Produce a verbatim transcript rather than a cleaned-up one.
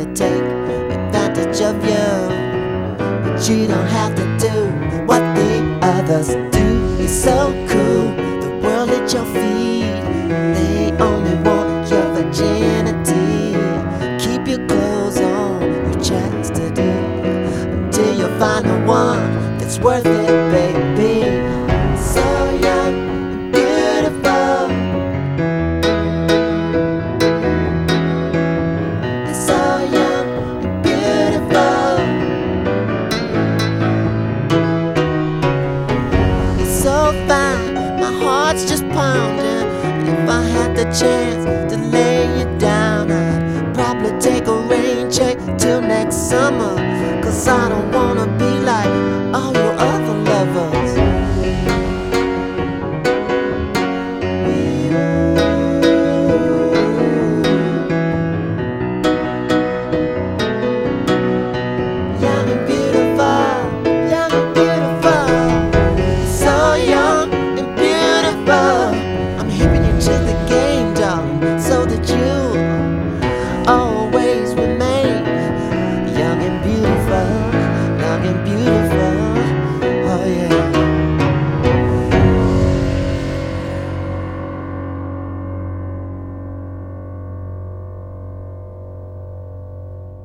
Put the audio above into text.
to take advantage of you. But you don't have to do what the others do. You're so cool, the world at your feet. They only want your virginity. Keep your clothes on, your chastity, until you find the one that's worth it, baby. So young and beautiful, so young and beautiful. It's so fine, my heart's just pounding. And if I had the chance to lay you down, I'd probably take a rain check till next summer. Cause I don't wanna be like all your other lovers. Young and beautiful, young and beautiful, so young and beautiful. I'm hearing you to the game, darling, so that you always remain young and beautiful, young and beautiful. Oh yeah.